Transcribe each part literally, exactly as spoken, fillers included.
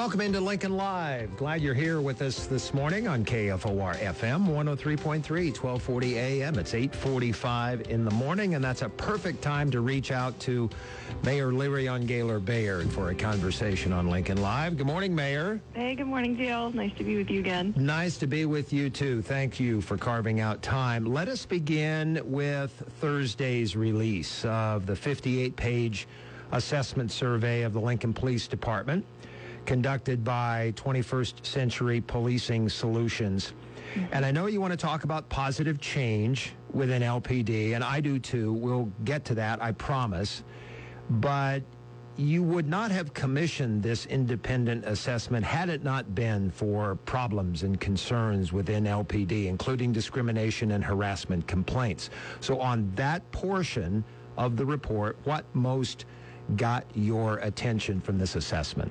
Welcome into Lincoln Live. Glad you're here with us this morning on K F O R F M one oh three point three, twelve forty A M. It's eight forty-five in the morning, and that's a perfect time to reach out to Mayor Le'Rayon Gaylor Bayard for a conversation on Lincoln Live. Good morning, Mayor. Hey, good morning, Dale. Nice to be with you again. Nice to be with you, too. Thank you for carving out time. Let us begin with Thursday's release of the fifty-eight page assessment survey of the Lincoln Police Department, conducted by twenty-first Century Policing Solutions. And I know you want to talk about positive change within L P D, and I do too. We'll get to that, I promise. But you would not have commissioned this independent assessment had it not been for problems and concerns within L P D, including discrimination and harassment complaints. So on that portion of the report, what most got your attention from this assessment?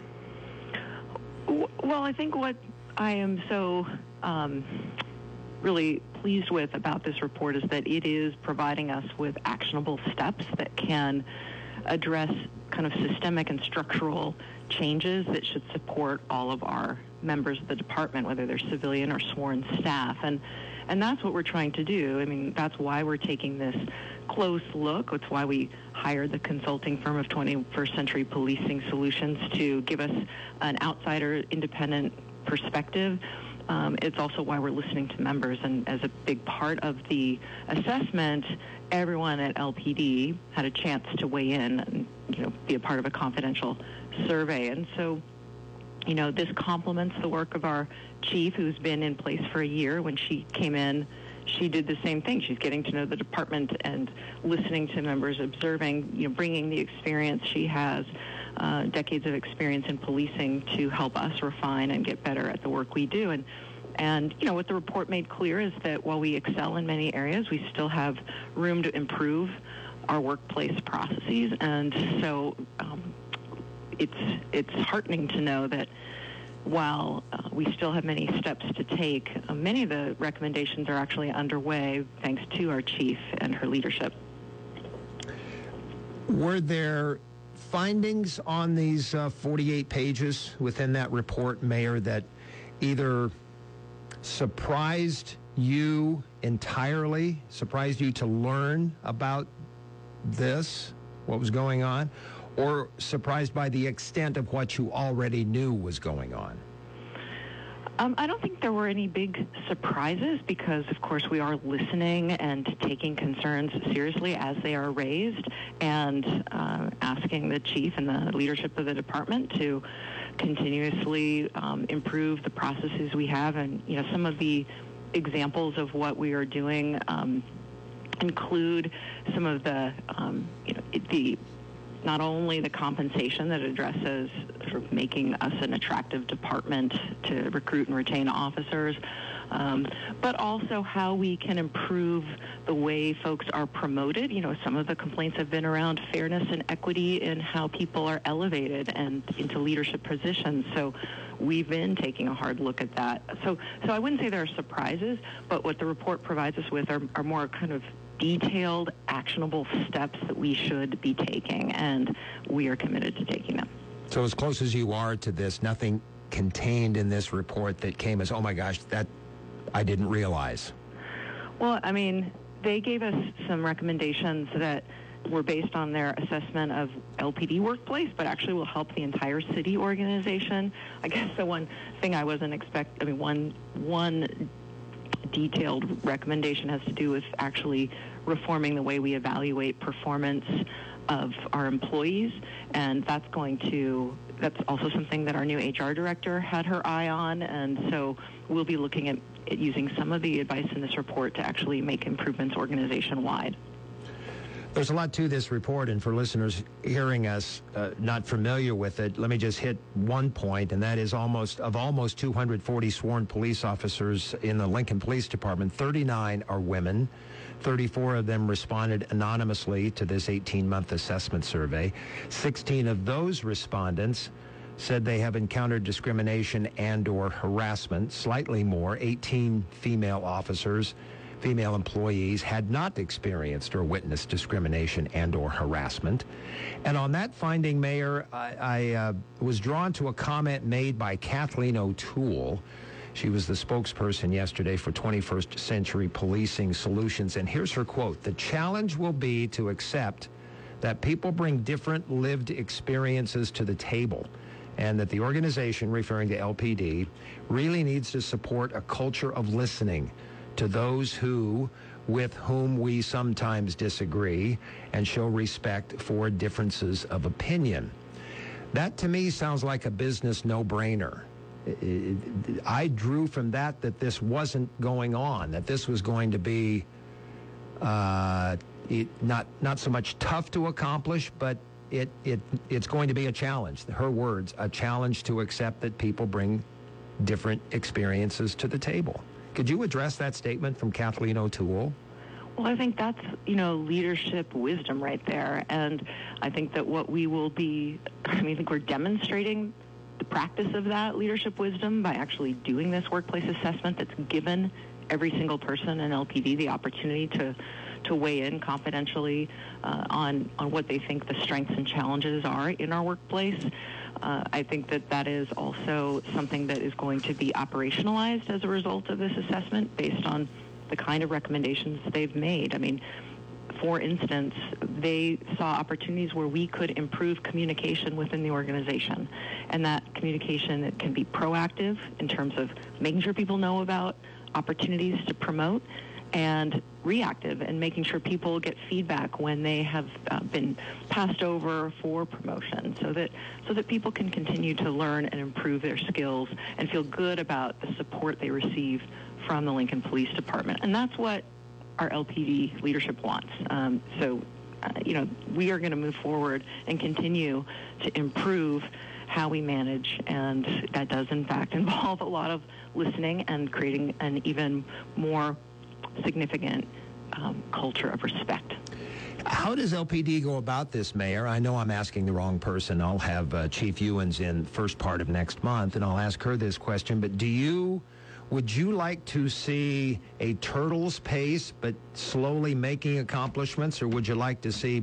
Well, I think what I am so um, really pleased with about this report is that it is providing us with actionable steps that can address kind of systemic and structural changes that should support all of our members of the department, whether they're civilian or sworn staff. And and that's what we're trying to do. I mean, that's why we're taking this close look. It's why we hired the consulting firm of twenty-first Century Policing Solutions to give us an outsider independent perspective. Um, it's also why we're listening to members, and as a big part of the assessment, everyone at L P D had a chance to weigh in and, you know, be a part of a confidential survey. And so, you know, this complements the work of our chief, who's been in place for a year. When she came in, she did the same thing. She's getting to know the department and listening to members, observing, you know, bringing the experience she has, uh, decades of experience in policing, to help us refine and get better at the work we do. And, and you know, what the report made clear is that while we excel in many areas, we still have room to improve our workplace processes. And so um, it's it's heartening to know that while uh, we still have many steps to take, uh, many of the recommendations are actually underway thanks to our chief and her leadership. Were there findings on these uh, forty-eight pages within that report, Mayor, that either surprised you entirely, surprised you to learn about this, what was going on, or surprised by the extent of what you already knew was going on? Um, I don't think there were any big surprises because, of course, we are listening and taking concerns seriously as they are raised, and uh, asking the chief and the leadership of the department to continuously um, improve the processes we have. And, you know, some of the examples of what we are doing um, include some of the, um, you know, the not only the compensation that addresses sort of making us an attractive department to recruit and retain officers, um, but also how we can improve the way folks are promoted. You know, some of the complaints have been around fairness and equity in how people are elevated and into leadership positions. So we've been taking a hard look at that. So, so I wouldn't say there are surprises, but what the report provides us with are, are more kind of detailed, actionable steps that we should be taking, and we are committed to taking them. So as close as you are to this, nothing contained in this report that came as, oh my gosh, that I didn't realize? Well, I mean, they gave us some recommendations that were based on their assessment of L P D workplace, but actually will help the entire city organization. I guess the one thing I wasn't expect, I mean, one one detailed recommendation has to do with actually reforming the way we evaluate performance of our employees, and that's going to that's also something that our new H R director had her eye on, and so we'll be looking at, at using some of the advice in this report to actually make improvements organization-wide. There's a lot to this report, and for listeners hearing us uh, not familiar with it, let me just hit one point, and that is almost of almost two hundred forty sworn police officers in the Lincoln Police Department, thirty-nine are women. thirty-four of them responded anonymously to this eighteen-month assessment survey. sixteen of those respondents said they have encountered discrimination and or harassment. Slightly more, eighteen female officers female employees had not experienced or witnessed discrimination and or harassment. And on that finding, Mayor, I, I uh, was drawn to a comment made by Kathleen O'Toole. She was the spokesperson yesterday for twenty-first Century Policing Solutions. And here's her quote: "The challenge will be to accept that people bring different lived experiences to the table, and that the organization," referring to L P D, "really needs to support a culture of listening to those who, with whom we sometimes disagree, and show respect for differences of opinion." That to me sounds like a business no-brainer. I drew from that that this wasn't going on, that this was going to be uh, it, not not so much tough to accomplish, but it it it's going to be a challenge. Her words, a challenge to accept that people bring different experiences to the table. Could you address that statement from Kathleen O'Toole? Well, I think that's, you know, leadership wisdom right there. And I think that what we will be, I mean, I think we're demonstrating the practice of that leadership wisdom by actually doing this workplace assessment that's given every single person in L P D the opportunity to to weigh in confidentially uh, on, on what they think the strengths and challenges are in our workplace. Uh, I think that that is also something that is going to be operationalized as a result of this assessment based on the kind of recommendations they've made. I mean, for instance, they saw opportunities where we could improve communication within the organization. And that communication, it can be proactive in terms of making sure people know about opportunities to promote, and reactive and making sure people get feedback when they have uh, been passed over for promotion, so that so that people can continue to learn and improve their skills and feel good about the support they receive from the Lincoln Police Department. And that's what our L P D leadership wants. Um, so, uh, you know, we are going to move forward and continue to improve how we manage, and that does in fact involve a lot of listening and creating an even more significant um, culture of respect. How does L P D go about this, Mayor? I know I'm asking the wrong person. I'll have uh, Chief Ewens in first part of next month, and I'll ask her this question. But do you, would you like to see a turtle's pace, but slowly making accomplishments, or would you like to see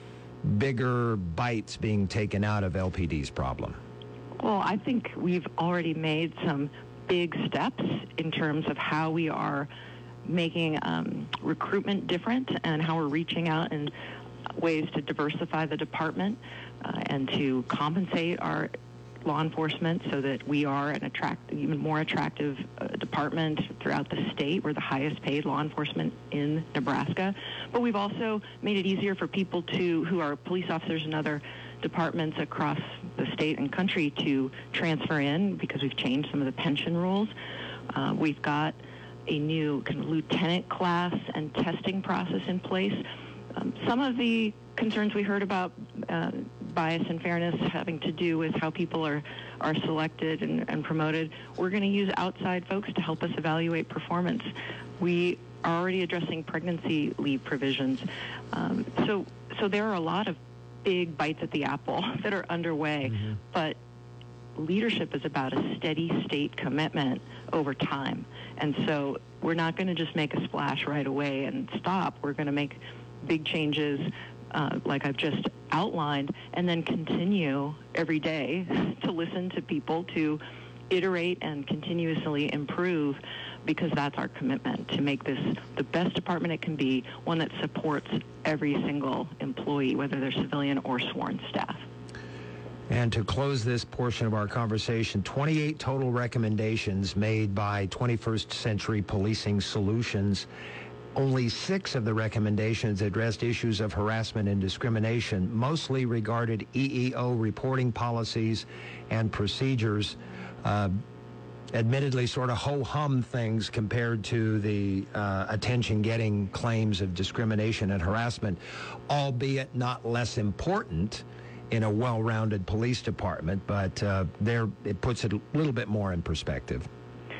bigger bites being taken out of L P D's problem? Well, I think we've already made some big steps in terms of how we are making um, recruitment different and how we're reaching out in ways to diversify the department uh, and to compensate our law enforcement so that we are an attract, even more attractive uh, department throughout the state. We're the highest paid law enforcement in Nebraska. But we've also made it easier for people to who are police officers in other departments across the state and country to transfer in, because we've changed some of the pension rules. Uh, we've got a new kind of lieutenant class and testing process in place. Um, some of the concerns we heard about uh, bias and fairness having to do with how people are, are selected and, and promoted, we're going to use outside folks to help us evaluate performance. We are already addressing pregnancy leave provisions. Um, so, so there are a lot of big bites at the apple that are underway, mm-hmm. but leadership is about a steady state commitment over time. And so we're not going to just make a splash right away and stop. We're going to make big changes uh, like I've just outlined, and then continue every day to listen to people, to iterate and continuously improve, because that's our commitment, to make this the best department it can be, one that supports every single employee, whether they're civilian or sworn staff. And to close this portion of our conversation, twenty-eight total recommendations made by twenty-first Century Policing Solutions. Only six of the recommendations addressed issues of harassment and discrimination, mostly regarded E E O reporting policies and procedures. Uh, admittedly sort of ho-hum things compared to the uh, attention-getting claims of discrimination and harassment, albeit not less important in a well-rounded police department, but uh, there it puts it a little bit more in perspective.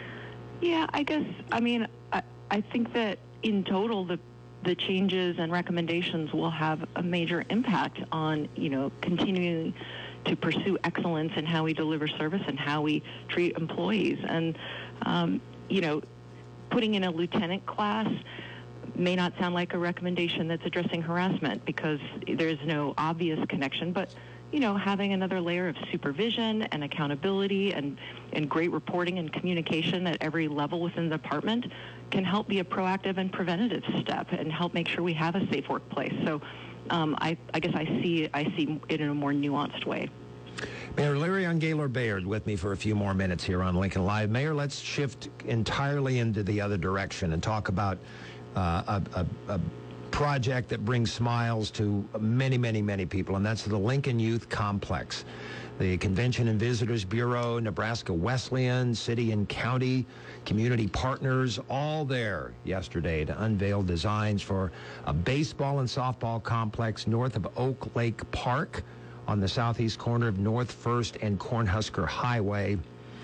Yeah, I guess, I mean, I, I think that in total, the the changes and recommendations will have a major impact on, you know, continuing to pursue excellence in how we deliver service and how we treat employees. And, um, you know, putting in a lieutenant class may not sound like a recommendation that's addressing harassment because there's no obvious connection, but you know, having another layer of supervision and accountability and, and great reporting and communication at every level within the department can help be a proactive and preventative step and help make sure we have a safe workplace. So um, I, I guess I see I see it in a more nuanced way. Mayor Leirion Gaylor-Baird with me for a few more minutes here on Lincoln Live. Mayor, let's shift entirely into the other direction and talk about uh, a, a, a project that brings smiles to many, many, many people, and that's the Lincoln Youth Complex. The Convention and Visitors Bureau, Nebraska Wesleyan, city and county, community partners, all there yesterday to unveil designs for a baseball and softball complex north of Oak Lake Park on the southeast corner of North First and Cornhusker Highway.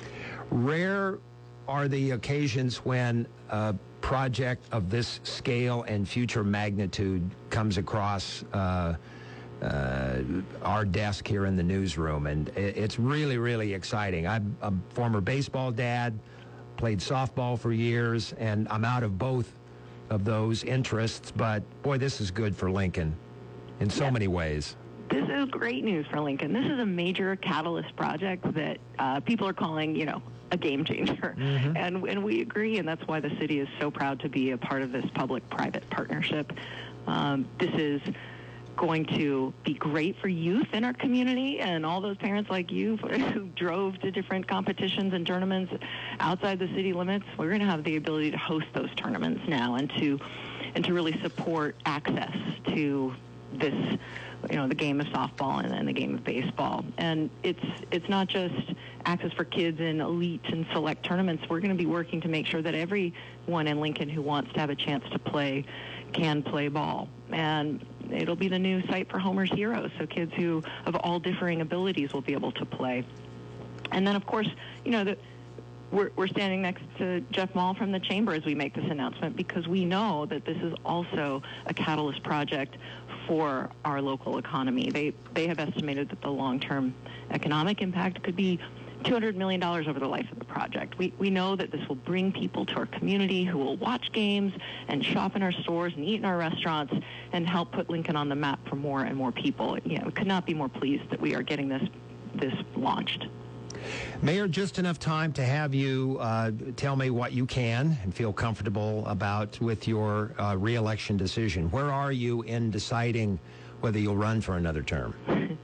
Rare are the occasions when a project of this scale and future magnitude comes across uh, uh, our desk here in the newsroom, and it's really, really exciting. I'm a former baseball dad, played softball for years, and I'm out of both of those interests, but boy, this is good for Lincoln in so Yep. many ways. This is great news for Lincoln. This is a major catalyst project that uh, people are calling, you know, a game changer. Mm-hmm. And, and we agree, and that's why the city is so proud to be a part of this public-private partnership. Um, this is going to be great for youth in our community and all those parents like you who drove to different competitions and tournaments outside the city limits. We're going to have the ability to host those tournaments now and to and to really support access to this, you know, the game of softball and, and the game of baseball. And it's it's not just access for kids in elite and select tournaments. We're going to be working to make sure that everyone in Lincoln who wants to have a chance to play can play ball. And it'll be the new site for Homer's Heroes, so kids who of all differing abilities will be able to play. And then, of course, you know, the, we're, we're standing next to Jeff Mall from the Chamber as we make this announcement, because we know that this is also a catalyst project for our local economy. They they have estimated that the long-term economic impact could be two hundred million dollars over the life of the project. We we know that this will bring people to our community who will watch games and shop in our stores and eat in our restaurants and help put Lincoln on the map for more and more people. You know, we could not be more pleased that we are getting this this launched. Mayor, just enough time to have you uh, tell me what you can and feel comfortable about with your uh, re-election decision. Where are you in deciding whether you'll run for another term?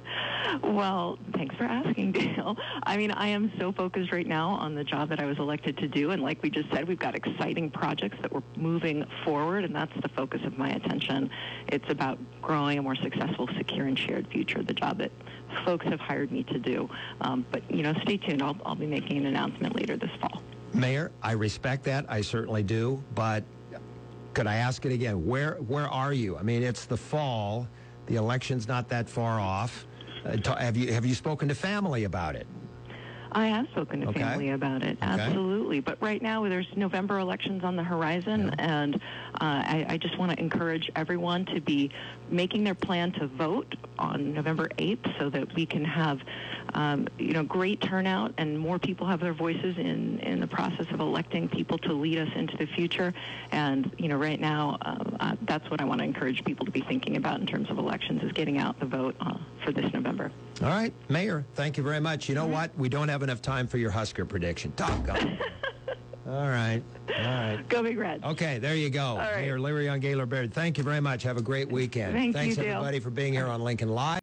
Well, thanks for asking, Dale. I mean, I am so focused right now on the job that I was elected to do, and like we just said, we've got exciting projects that we're moving forward, and that's the focus of my attention. It's about growing a more successful, secure, and shared future, the job that folks have hired me to do. Um, but, you know, stay tuned. I'll, I'll be making an announcement later this fall. Mayor, I respect that. I certainly do. But could I ask it again? Where, where are you? I mean, it's the fall. The election's not that far off. Uh, ta- have you have you spoken to family about it? I have spoken to Okay. family about it, Okay. absolutely. But right now, there's November elections on the horizon, Yeah. and uh, I, I just want to encourage everyone to be making their plan to vote on November eighth so that we can have, um, you know, great turnout and more people have their voices in, in the process of electing people to lead us into the future. And, you know, right now, uh, uh, that's what I want to encourage people to be thinking about in terms of elections, is getting out the vote uh, for this November. All right, Mayor, thank you very much. You know what? We don't have enough time for your Husker prediction. Doggone. All right, all right. Go Big Red. Okay, there you go. right. Mayor Leirion Gaylor-Baird, thank you very much. Have a great weekend. Thank you, Thanks, Dale. everybody, for being here on Lincoln Live.